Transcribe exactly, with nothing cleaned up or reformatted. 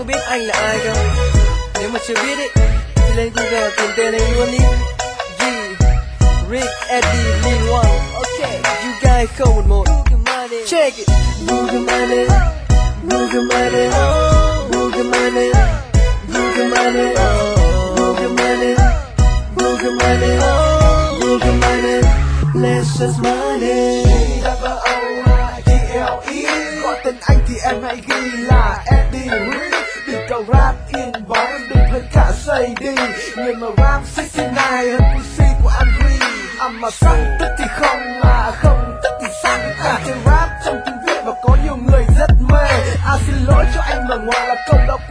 biết anh là ai không? Nếu mà chưa biết ấy thì lên Google tìm tên anh luôn đi. G, Rick, Eddie, Lil One. Ok, you guys không một một. Check it. Google money, Google money, Google money, Google money, Google money, Google money, Google money, let's just money. Gọi tên anh thì em hãy ghi là Eddie Rick. Đừng cầu rap inbox, đừng hơi cả say đi. Người mà rap sixty nine hơn pussy của Andre. Âm mà sắc tức thì không, mà không tức thì sắc. Anh chơi rap trong tiếng Việt và có nhiều người rất mê. À xin lỗi cho anh mà ngoài là câu đọc